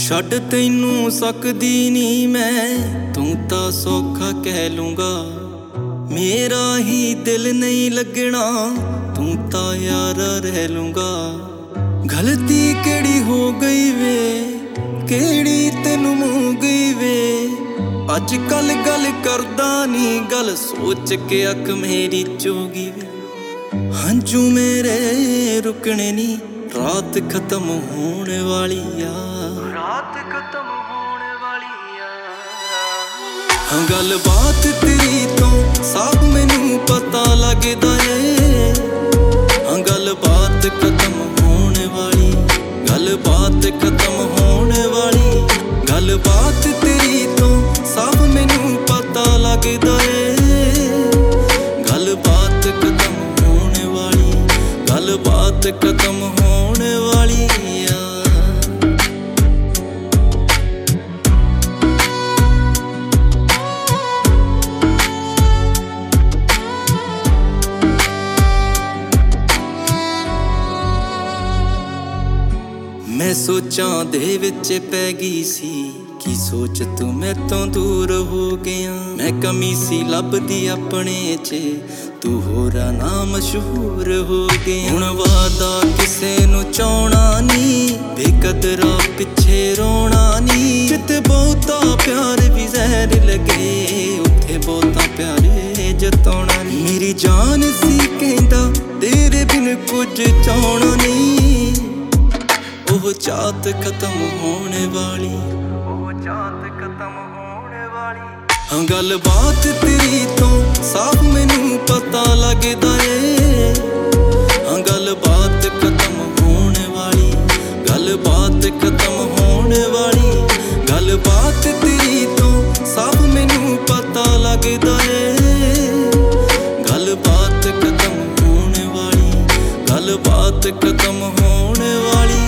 ਛੱਡ ਤੈਨੂੰ ਸਕਦੀ ਨੀ ਮੈਂ, ਤੂੰ ਤਾਂ ਸੌਖਾ ਕਹਿ ਲੂੰਗਾ। ਮੇਰਾ ਹੀ ਦਿਲ ਨਹੀਂ ਲੱਗਣਾ, ਤੂੰ ਤਾਂ ਯਾਰਾ ਰਹਿ ਲੂੰਗਾ। ਗਲਤੀ ਕਿਹੜੀ ਹੋ ਗਈ ਵੇ, ਕਿਹੜੀ ਤੈਨੂੰ ਮੁਹ ਗਈ ਵੇ। ਅੱਜ ਕੱਲ ਗੱਲ ਕਰਦਾ ਨੀ, ਗੱਲ ਸੋਚ ਕੇ ਅੱਖ ਮੇਰੀ ਚੋਗੀ ਵੇ। ਹੰਝੂ ਮੇਰੇ ਰੁਕਣੇ ਨੀ, ਰਾਤ ਖਤਮ ਹੋਣ ਵਾਲੀ ਆ, ਰਾਤ ਖਤਮ ਹੋਣ ਵਾਲੀ ਆ। ਹਾਂ ਗੱਲਬਾਤ ਤੇਰੀ ਤੋਂ ਸਭ ਮੈਨੂੰ ਪਤਾ ਲੱਗਦਾ ਏ। ਹਾਂ ਗੱਲਬਾਤ ਖਤਮ ਹੋਣ ਵਾਲੀ, ਗੱਲਬਾਤ ਖਤਮ ਹੋਣ ਵਾਲੀ। ਗੱਲਬਾਤ ਤੇਰੀ ਤੋਂ ਸਭ ਮੈਨੂੰ ਪਤਾ ਲੱਗਦਾ ਏ। ਗੱਲਬਾਤ ਖਤਮ ਹੋਣ ਵਾਲੀ, ਗੱਲਬਾਤ ਖਤਮ ਹੋਣ ਵਾਲੀ ਆ। ਮੈਂ ਸੋਚਾਂ ਦੇ ਵਿੱਚ ਪੈ ਗਈ ਸੀ, ਕੀ ਸੋਚ ਤੂੰ ਮੈਥੋਂ ਦੂਰ ਹੋ ਗਿਆ। ਮੈਂ ਕਮੀ ਸੀ ਲੱਭਦੀ ਆਪਣੇ 'ਚ, ਤੂੰ ਹੋਰਾਂ ਨਾ ਮਸ਼ਹੂਰ ਹੋ ਗਿਆ। ਹੁਣ ਵਾਦਾ ਕਿਸੇ ਨੂੰ ਚਾਹਣਾ ਨੀ, ਬੇਕਦਰਾਂ ਪਿੱਛੇ ਰੋਣਾ ਨੀ। ਜਿੱਥੇ ਬਹੁਤਾ ਪਿਆਰ ਵੀ ਜ਼ਹਿਰ ਲੱਗੇ, ਉੱਥੇ ਬਹੁਤਾ ਪਿਆਰ ਜਤਾਉਣਾ ਨੀ। ਮੇਰੀ ਜਾਨ ਸੀ ਕਹਿੰਦਾ ਤੇਰੇ ਬਿਨ ਕੁਝ ਚਾਹਣਾ ਨੀ। ਉਹ ਚਾਹਤ ਖਤਮ ਹੋਣ ਵਾਲੀ, ਉਹ ਚਾਹਤ ਖਤਮ ਹੋਣ ਵਾਲੀ। ਹਾਂ ਗੱਲਬਾਤ ਤੇਰੀ ਤੋਂ ਸਭ ਮੈਨੂੰ ਪਤਾ ਲੱਗਦਾ ਏ। ਹਾਂ ਗੱਲਬਾਤ ਖਤਮ ਹੋਣ ਵਾਲੀ, ਗੱਲਬਾਤ ਖਤਮ ਹੋਣ ਵਾਲੀ। ਗੱਲਬਾਤ ਤੇਰੀ ਤੋਂ ਸਭ ਮੈਨੂੰ ਪਤਾ ਲੱਗਦਾ ਏ। ਗੱਲਬਾਤ ਖਤਮ ਹੋਣ ਵਾਲੀ, ਗੱਲਬਾਤ ਖਤਮ ਹੋਣ ਵਾਲੀ।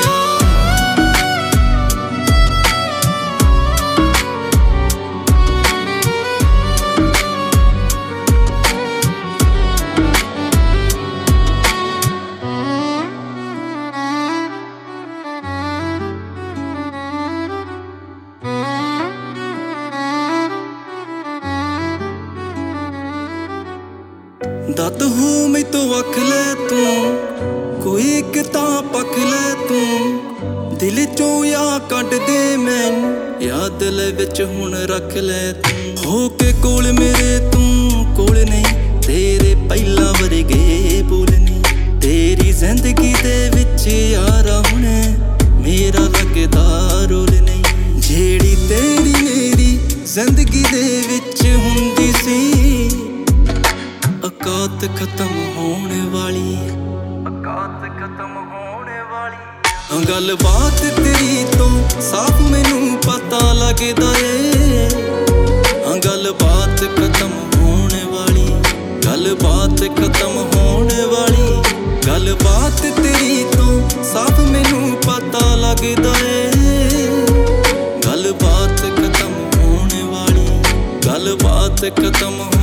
ਦੱਤ ਹੋ ਮੈਥੋਂ ਵੱਖ ਲੈ ਤੂੰ, ਕੋਈ ਇੱਕ ਤਾਂ ਪੱਖ ਲੈ ਤੂੰ। ਦਿਲ ਚੋਂ ਯਾ ਕੱਢ ਦੇ ਮੈਨੂੰ, ਯਾ ਦਿਲ ਵਿੱਚ ਹੁਣ ਰੱਖ ਲੈ ਤੂੰ। ਹੋ ਕੇ ਕੋਲ ਮੇਰੇ ਤੂੰ ਕੋਲ ਨਹੀਂ, ਤੇਰੇ ਪਹਿਲਾਂ ਵਰਗੇ ਬੋਲ ਨਹੀਂ। ਤੇਰੀ ਜ਼ਿੰਦਗੀ ਦੇ ਵਿੱਚ ਯਾਰਾ ਹੁਣ ਮੇਰਾ ਲੱਗਦਾ ਰੋਲ ਨਹੀਂ। ਜਿਹੜੀ ਤੇਰੀ ਮੇਰੀ ਜ਼ਿੰਦਗੀ ਦੇ ਵਿੱਚ ਹੁੰਦੀ ਸੀ, ਔਕਾਤ ਖਤਮ ਹੋਣ ਵਾਲੀ, ਔਕਾਤ ਖਤਮ ਹੋਣ ਵਾਲੀ। ਹਾਂ ਗੱਲਬਾਤ ਤੇਰੀ ਤੋਂ ਸਭ ਮੈਨੂੰ ਪਤਾ ਲੱਗਦਾ ਏ। ਹਾਂ ਗੱਲਬਾਤ ਖਤਮ ਹੋਣ ਵਾਲੀ, ਗੱਲਬਾਤ ਖਤਮ ਹੋਣ ਵਾਲੀ। ਗੱਲਬਾਤ ਤੇਰੀ ਤੋਂ ਸਭ ਮੈਨੂੰ ਪਤਾ ਲੱਗਦਾ ਏ। ਗੱਲਬਾਤ ਖਤਮ ਹੋਣ ਵਾਲੀ, ਗੱਲਬਾਤ ਖਤਮ